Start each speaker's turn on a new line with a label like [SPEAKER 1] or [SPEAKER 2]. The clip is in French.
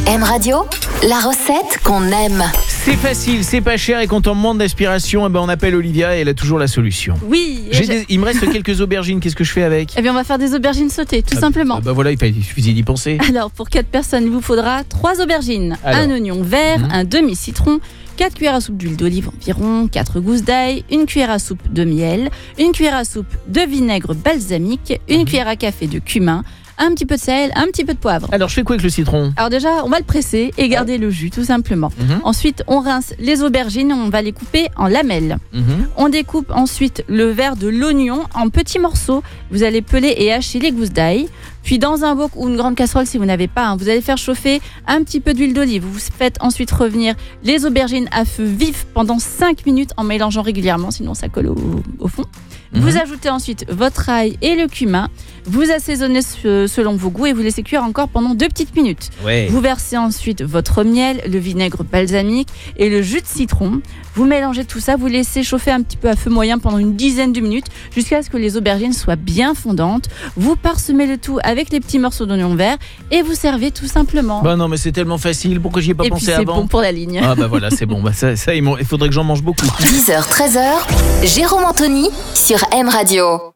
[SPEAKER 1] M Radio, la recette qu'on aime.
[SPEAKER 2] C'est facile, c'est pas cher et quand on manque d'inspiration, on appelle Olivia et elle a toujours la solution.
[SPEAKER 3] Oui.
[SPEAKER 2] Il me reste quelques aubergines, qu'est-ce que je fais avec ?
[SPEAKER 3] Eh bien, on va faire des aubergines sautées, tout simplement.
[SPEAKER 2] Voilà, il suffisait d'y penser.
[SPEAKER 3] Alors, pour 4 personnes, il vous faudra 3 aubergines, un oignon vert, un demi-citron, 4 cuillères à soupe d'huile d'olive environ, 4 gousses d'ail, 1 cuillère à soupe de miel, 1 cuillère à soupe de vinaigre balsamique, 1 cuillère à café de cumin, un petit peu de sel, un petit peu de poivre.
[SPEAKER 2] Alors, je fais quoi avec le citron ?
[SPEAKER 3] Alors déjà, on va le presser et garder le jus, tout simplement. Ensuite, on rince les aubergines et on va les couper en lamelles. On découpe ensuite le verre de l'oignon en petits morceaux. Vous allez peler et hacher les gousses d'ail. Puis dans un wok ou une grande casserole, si vous n'avez pas, vous allez faire chauffer un petit peu d'huile d'olive. Vous faites ensuite revenir les aubergines à feu vif pendant 5 minutes en mélangeant régulièrement, sinon ça colle au fond. Vous ajoutez ensuite votre ail et le cumin. Vous assaisonnez selon vos goûts et vous laissez cuire encore pendant 2 petites minutes. Vous versez ensuite votre miel, le vinaigre balsamique et le jus de citron. Vous mélangez tout ça, vous laissez chauffer un petit peu à feu moyen pendant une dizaine de minutes jusqu'à ce que les aubergines soient bien fondantes. Vous parsemez le tout avec les petits morceaux d'oignon vert et vous servez tout simplement.
[SPEAKER 2] Non, mais c'est tellement facile, pourquoi j'y ai pas pensé avant ?
[SPEAKER 3] Et puis c'est bon pour la ligne.
[SPEAKER 2] Voilà, c'est bon. Ça, il faudrait que j'en mange beaucoup.
[SPEAKER 1] 10h, 13h, Jérôme Anthony sur M Radio.